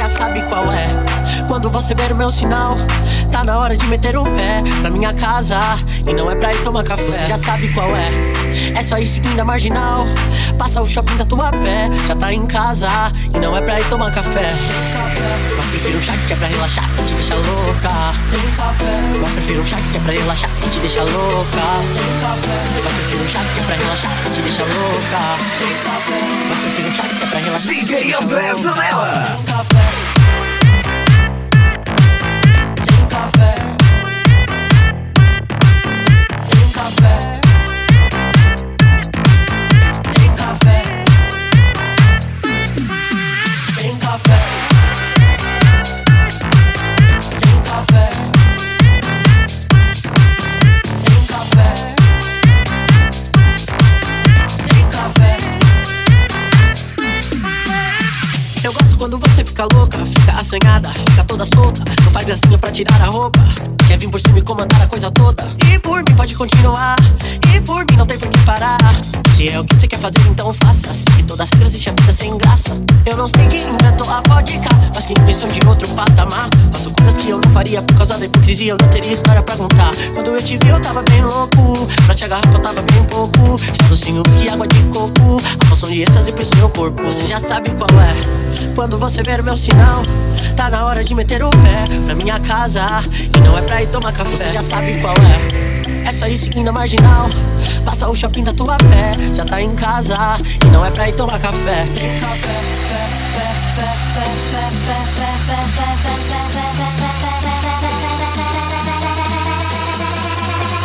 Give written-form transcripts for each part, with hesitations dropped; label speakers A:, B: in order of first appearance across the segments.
A: sabe qual é. Quando você ver o meu sinal, tá na hora de meter o pé pra minha casa. E não é pra ir tomar café. Você já sabe qual é. É só ir seguindo a marginal. Passa o shopping da tua pé. Já tá em casa e não é pra ir tomar café. Mas prefiro um chá que é pra relaxar e te deixa louca. Mas prefiro um chá que é pra relaxar e te deixa louca. Mas prefiro um chá que é pra relaxar e te deixa louca. Mas prefiro um chá que é pra relaxar e te deixa louca.
B: DJ André Zanella.
A: Eu gosto quando você fica louca, fica assanhada, fica toda solta. Não faz gracinha pra tirar a roupa, quer vir por cima e comandar a coisa toda. E por mim pode continuar, e por mim não tem por que parar. Se é o que você quer fazer, então faça. Se todas as regras deixam a vida sem graça. Eu não sei quem inventou a vodka, mas que invenção de outro patamar. Faço coisas que eu não faria por causa da hipocrisia. Eu não teria história pra contar. Quando eu te vi eu tava bem louco, pra te agarrar eu tava bem pouco. Já docinho, whisky, água de coco, a poção de êxtase pro seu corpo. Você já sabe qual é. Quando você ver o meu sinal, tá na hora de meter o pé pra minha casa. E não é pra ir tomar café. Você já sabe qual é. É só ir seguindo a marginal. Passa o shopping da tua pé. Já tá em casa e não é pra ir tomar café.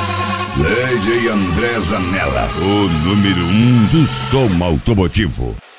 B: DJ André Zanella, o número 1 do som automotivo.